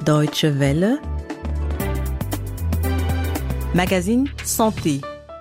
Deutsche Welle, magazine Santé.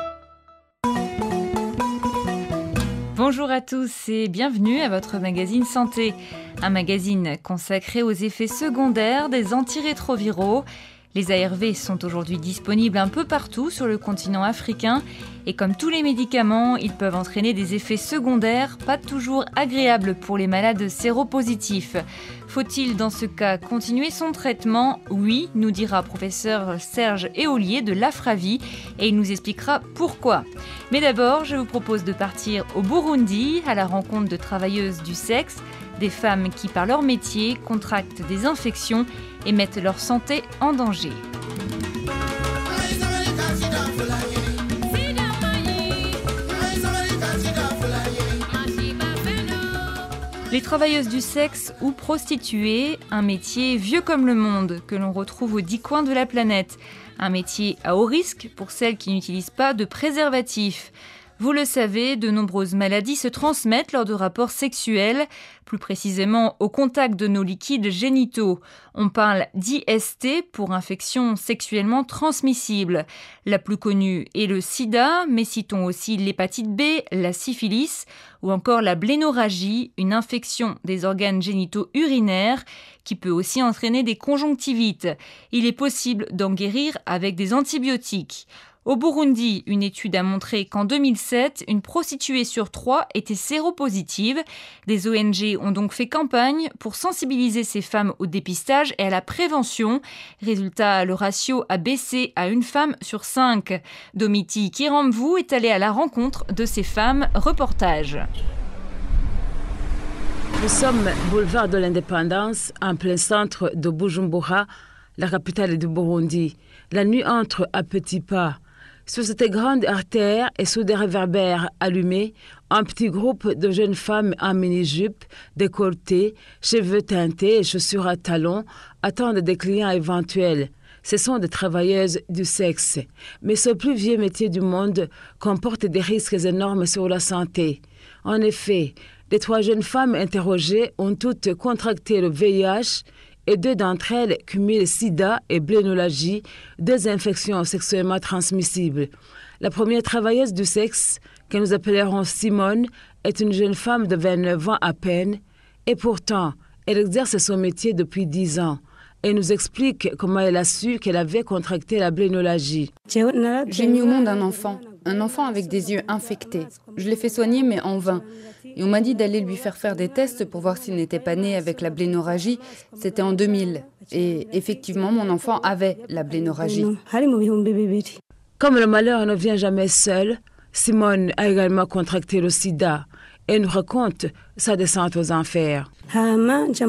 Bonjour à tous et bienvenue à votre magazine Santé, un magazine consacré aux effets secondaires des antirétroviraux. Les ARV sont aujourd'hui disponibles un peu partout sur le continent africain et comme tous les médicaments, ils peuvent entraîner des effets secondaires pas toujours agréables pour les malades séropositifs. Faut-il dans ce cas continuer son traitement ? Oui, nous dira professeur Serge Éolier de l'Afravi et il nous expliquera pourquoi. Mais d'abord, je vous propose de partir au Burundi à la rencontre de travailleuses du sexe, des femmes qui, par leur métier, contractent des infections et mettent leur santé en danger. Les travailleuses du sexe ou prostituées, un métier vieux comme le monde que l'on retrouve aux 10 coins de la planète. Un métier à haut risque pour celles qui n'utilisent pas de préservatif. Vous le savez, de nombreuses maladies se transmettent lors de rapports sexuels, plus précisément au contact de nos liquides génitaux. On parle d'IST pour infection sexuellement transmissible. La plus connue est le sida, mais citons aussi l'hépatite B, la syphilis ou encore la blénorragie, une infection des organes génitaux urinaires qui peut aussi entraîner des conjonctivites. Il est possible d'en guérir avec des antibiotiques. Au Burundi, une étude a montré qu'en 2007, une prostituée sur 3 était séropositive. Des ONG ont donc fait campagne pour sensibiliser ces femmes au dépistage et à la prévention. Résultat, le ratio a baissé à une femme sur 5. Domiti Kiramvu est allée à la rencontre de ces femmes. Reportage. Nous sommes boulevard de l'Indépendance, en plein centre de Bujumbura, la capitale du Burundi. La nuit entre à petits pas. Sur cette grande artère et sous des réverbères allumés, un petit groupe de jeunes femmes en mini-jupe, décolletées, cheveux teintés et chaussures à talons attendent des clients éventuels. Ce sont des travailleuses du sexe. Mais ce plus vieux métier du monde comporte des risques énormes sur la santé. En effet, les 3 jeunes femmes interrogées ont toutes contracté le VIH et 2 d'entre elles cumulent sida et blénorragie, 2 infections sexuellement transmissibles. La première travailleuse du sexe, que nous appellerons Simone, est une jeune femme de 29 ans à peine, et pourtant, elle exerce son métier depuis 10 ans. Elle nous explique comment elle a su qu'elle avait contracté la blénorragie. J'ai mis au monde un enfant avec des yeux infectés. Je l'ai fait soigner, mais en vain. Et on m'a dit d'aller lui faire des tests pour voir s'il n'était pas né avec la blénorragie. C'était en 2000. Et effectivement, mon enfant avait la blénorragie. Comme le malheur ne vient jamais seul, Simone a également contracté le sida. Elle nous raconte sa descente aux enfers. Un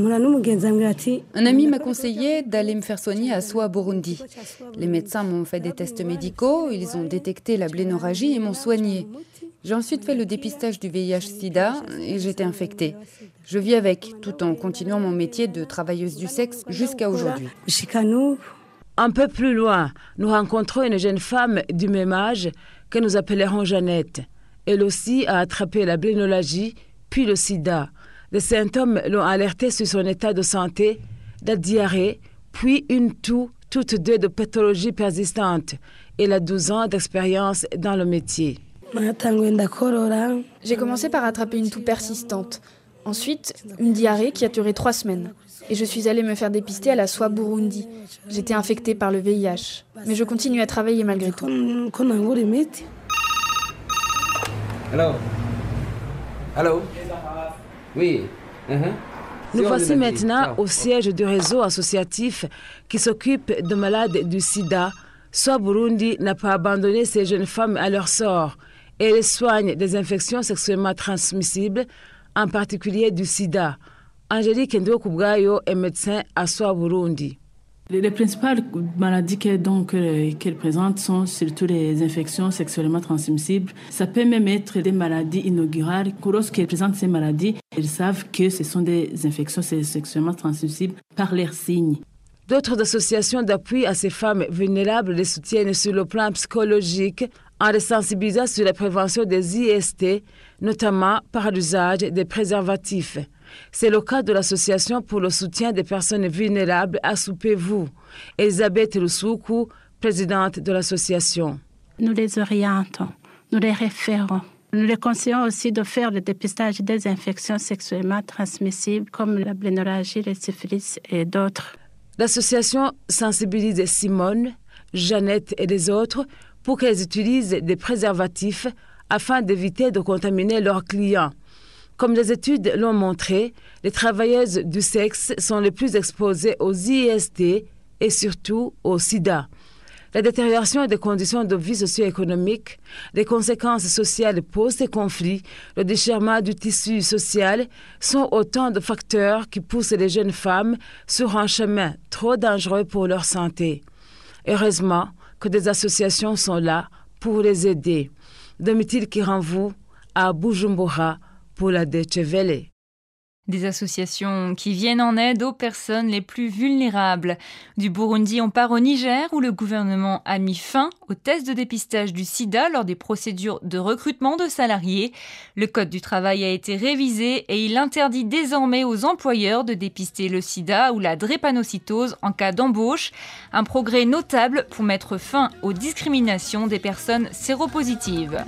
ami m'a conseillé d'aller me faire soigner à Soa, Burundi. Les médecins m'ont fait des tests médicaux, ils ont détecté la blénorragie et m'ont soigné. J'ai ensuite fait le dépistage du VIH-Sida et j'étais infectée. Je vis avec, tout en continuant mon métier de travailleuse du sexe jusqu'à aujourd'hui. Un peu plus loin, nous rencontrons une jeune femme du même âge que nous appellerons Jeannette. Elle aussi a attrapé la blénorragie, puis le sida. Les symptômes l'ont alertée sur son état de santé, la diarrhée, puis une toux, toutes 2 de pathologie persistante. Elle a 12 ans d'expérience dans le métier. J'ai commencé par attraper une toux persistante. Ensuite, une diarrhée qui a duré 3 semaines. Et je suis allée me faire dépister à la SOA Burundi. J'étais infectée par le VIH. Mais je continue à travailler malgré tout. Allô? Oui. Nous voici maintenant au siège du réseau associatif qui s'occupe de malades du sida. SOA Burundi n'a pas abandonné ces jeunes femmes à leur sort et les soigne des infections sexuellement transmissibles, en particulier du sida. Angélique Ndokubwayo est médecin à SOA Burundi. Les principales maladies qu'elle présente sont surtout les infections sexuellement transmissibles. Ça peut même être des maladies inaugurales. Lorsqu'elles présentent ces maladies, elles savent que ce sont des infections sexuellement transmissibles par leurs signes. D'autres associations d'appui à ces femmes vulnérables les soutiennent sur le plan psychologique en les sensibilisant sur la prévention des IST, notamment par l'usage des préservatifs. C'est le cas de l'Association pour le soutien des personnes vulnérables Assoupez-vous. Elisabeth Lusoukou, présidente de l'association. Nous les orientons, nous les référons. Nous les conseillons aussi de faire le dépistage des infections sexuellement transmissibles comme la blénorragie, la syphilis et d'autres. L'association sensibilise Simone, Jeannette et les autres pour qu'elles utilisent des préservatifs afin d'éviter de contaminer leurs clients. Comme les études l'ont montré, les travailleuses du sexe sont les plus exposées aux IST et surtout au sida. La détérioration des conditions de vie socio-économique, les conséquences sociales post-conflit, le déchirement du tissu social sont autant de facteurs qui poussent les jeunes femmes sur un chemin trop dangereux pour leur santé. Heureusement que des associations sont là pour les aider. Domitil Kiranvou à Bujumbura pour la Deutsche Welle. Des associations qui viennent en aide aux personnes les plus vulnérables. Du Burundi, on part au Niger où le gouvernement a mis fin aux tests de dépistage du sida lors des procédures de recrutement de salariés. Le code du travail a été révisé et il interdit désormais aux employeurs de dépister le sida ou la drépanocytose en cas d'embauche. Un progrès notable pour mettre fin aux discriminations des personnes séropositives.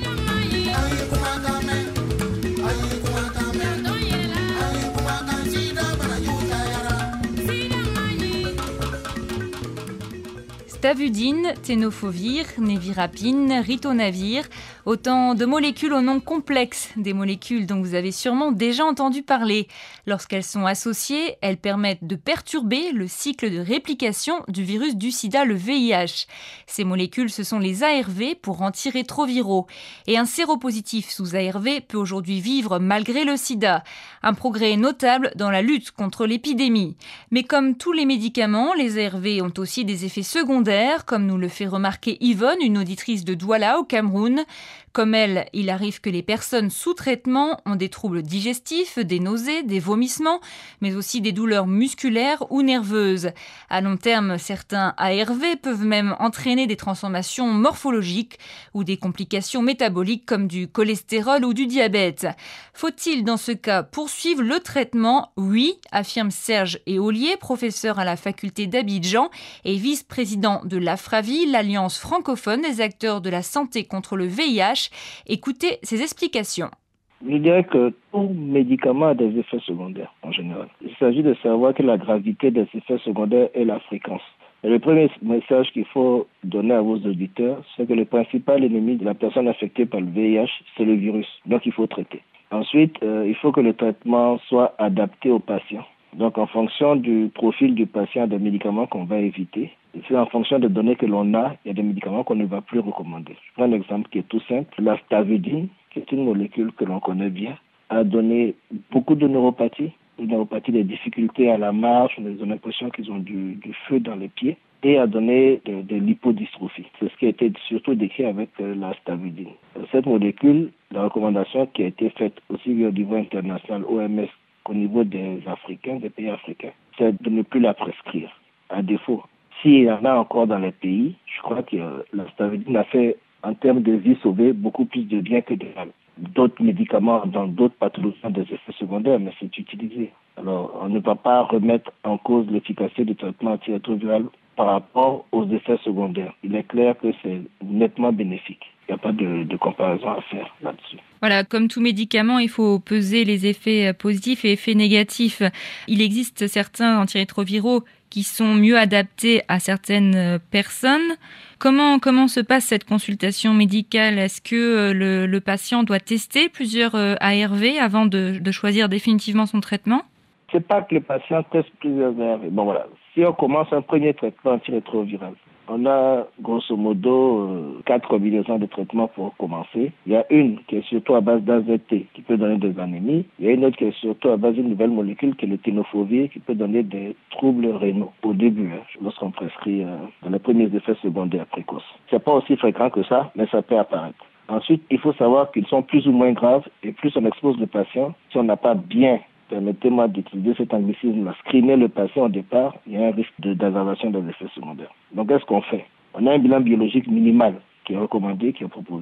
Stavudine, ténofovir, névirapine, ritonavir, autant de molécules au nom complexe, des molécules dont vous avez sûrement déjà entendu parler. Lorsqu'elles sont associées, elles permettent de perturber le cycle de réplication du virus du sida, le VIH. Ces molécules, ce sont les ARV pour antirétroviraux. Et un séropositif sous ARV peut aujourd'hui vivre malgré le sida. Un progrès notable dans la lutte contre l'épidémie. Mais comme tous les médicaments, les ARV ont aussi des effets secondaires, comme nous le fait remarquer Yvonne, une auditrice de Douala au Cameroun. Comme elle, il arrive que les personnes sous traitement ont des troubles digestifs, des nausées, des vomissements, mais aussi des douleurs musculaires ou nerveuses. À long terme, certains ARV peuvent même entraîner des transformations morphologiques ou des complications métaboliques comme du cholestérol ou du diabète. Faut-il dans ce cas poursuivre le traitement ? Oui, affirme Serge Éolier, professeur à la faculté d'Abidjan et vice-président de l'AFRAVI, l'Alliance francophone des acteurs de la santé contre le VIH. Écoutez ses explications. Je dirais que tout médicament a des effets secondaires en général. Il s'agit de savoir que la gravité des effets secondaires est la fréquence. Et le premier message qu'il faut donner à vos auditeurs, c'est que le principal ennemi de la personne affectée par le VIH, c'est le virus. Donc il faut traiter. Ensuite, il faut que le traitement soit adapté au patient. Donc en fonction du profil du patient, des médicaments qu'on va éviter. Et c'est en fonction des données que l'on a, il y a des médicaments qu'on ne va plus recommander. Je prends un exemple qui est tout simple. La stavudine, qui est une molécule que l'on connaît bien, a donné beaucoup de neuropathie. Une neuropathie, des difficultés à la marche, ils ont l'impression qu'ils ont du feu dans les pieds, et a donné de l'hypodystrophie. C'est ce qui a été surtout décrit avec la stavudine. Cette molécule, la recommandation qui a été faite aussi au niveau international, OMS, qu'au niveau des Africains, des pays africains, c'est de ne plus la prescrire. À défaut, s'il y en a encore dans les pays, je crois que la stavudine a fait, en termes de vie sauvée, beaucoup plus de bien que de mal. D'autres médicaments dans d'autres pathologies ont des effets secondaires, mais c'est utilisé. Alors, on ne va pas remettre en cause l'efficacité du traitement antirétroviral par rapport aux effets secondaires. Il est clair que c'est nettement bénéfique. Il n'y a pas de comparaison à faire là-dessus. Voilà, comme tout médicament, il faut peser les effets positifs et effets négatifs. Il existe certains antirétroviraux qui sont mieux adaptés à certaines personnes. Comment se passe cette consultation médicale ? Est-ce que le patient doit tester plusieurs ARV avant de choisir définitivement son traitement ? C'est pas que le patient teste plusieurs ARV. Bon voilà, si on commence un premier traitement antirétroviral, on a grosso modo 4 combinaisons de traitements pour commencer. Il y a une qui est surtout à base d'AZT qui peut donner des anémies. Il y a une autre qui est surtout à base d'une nouvelle molécule qui est le ténofovir qui peut donner des troubles rénaux au début, lorsqu'on prescrit dans les premiers effets secondaires précoces. C'est pas aussi fréquent que ça, mais ça peut apparaître. Ensuite, il faut savoir qu'ils sont plus ou moins graves et plus on expose le patient, si on n'a pas bien, permettez-moi d'utiliser cet anglicisme, screener le patient au départ, il y a un risque d'aggravation des effets secondaires. Donc, qu'est-ce qu'on fait ? On a un bilan biologique minimal qui est recommandé, qui est proposé.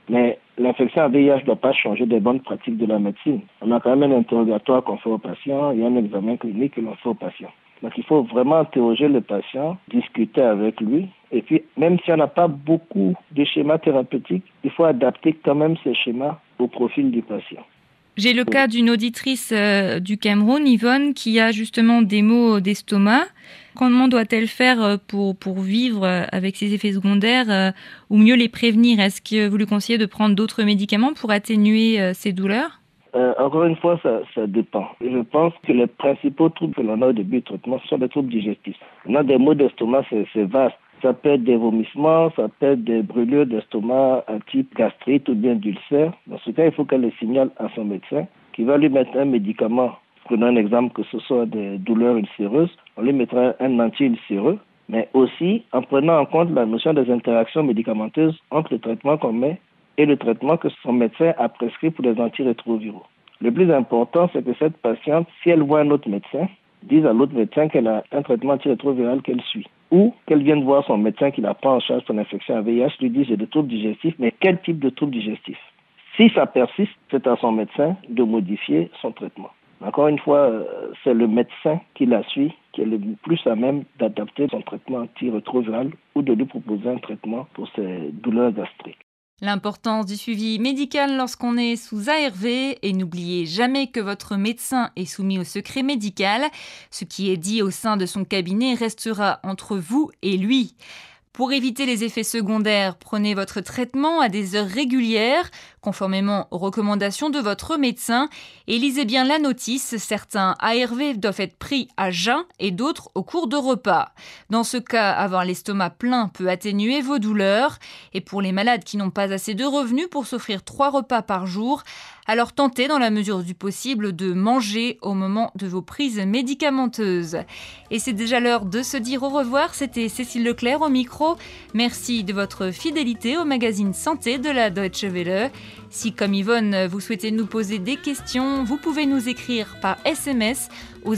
Mais l'infection à VIH ne doit pas changer des bonnes pratiques de la médecine. On a quand même un interrogatoire qu'on fait au patient et un examen clinique que l'on fait au patient. Donc il faut vraiment interroger le patient, discuter avec lui. Et puis, même si on n'a pas beaucoup de schémas thérapeutiques, il faut adapter quand même ces schémas au profil du patient. J'ai le cas d'une auditrice du Cameroun, Yvonne, qui a justement des maux d'estomac. Comment doit-elle faire pour vivre avec ces effets secondaires ou mieux les prévenir? Est-ce que vous lui conseillez de prendre d'autres médicaments pour atténuer ces douleurs? Encore une fois, ça dépend. Je pense que les principaux troubles que l'on a au début du traitement, ce sont des troubles digestifs. On a des maux d'estomac, c'est vaste. Ça peut être des vomissements, ça peut être des brûlures d'estomac à type gastrite ou bien d'ulcère. Dans ce cas, il faut qu'elle le signale à son médecin qui va lui mettre un médicament. Prenons un exemple, que ce soit des douleurs ulcéreuses, on lui mettra un anti-ulcéreux, mais aussi en prenant en compte la notion des interactions médicamenteuses entre le traitement qu'on met et le traitement que son médecin a prescrit pour les antirétroviraux. Le plus important, c'est que cette patiente, si elle voit un autre médecin, dise à l'autre médecin qu'elle a un traitement antirétroviral qu'elle suit. Ou qu'elle vienne voir son médecin qui la prend en charge pour l'infection à VIH, lui dit j'ai des troubles digestifs, mais quel type de troubles digestifs? Si ça persiste, c'est à son médecin de modifier son traitement. Encore une fois, c'est le médecin qui la suit qui est le plus à même d'adapter son traitement antirétroviral ou de lui proposer un traitement pour ses douleurs gastriques. L'importance du suivi médical lorsqu'on est sous ARV et n'oubliez jamais que votre médecin est soumis au secret médical. Ce qui est dit au sein de son cabinet restera entre vous et lui. Pour éviter les effets secondaires, prenez votre traitement à des heures régulières, conformément aux recommandations de votre médecin, et lisez bien la notice. Certains ARV doivent être pris à jeun et d'autres au cours de repas. Dans ce cas, avoir l'estomac plein peut atténuer vos douleurs. Et pour les malades qui n'ont pas assez de revenus pour s'offrir 3 repas par jour, alors tentez dans la mesure du possible de manger au moment de vos prises médicamenteuses. Et c'est déjà l'heure de se dire au revoir. C'était Cécile Leclerc au micro. Merci de votre fidélité au magazine Santé de la Deutsche Welle. Si, comme Yvonne, vous souhaitez nous poser des questions, vous pouvez nous écrire par SMS au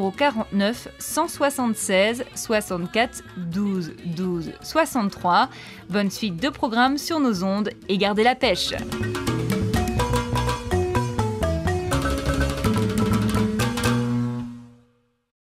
0049 176 64 12 12 63. Bonne suite de programmes sur nos ondes et gardez la pêche.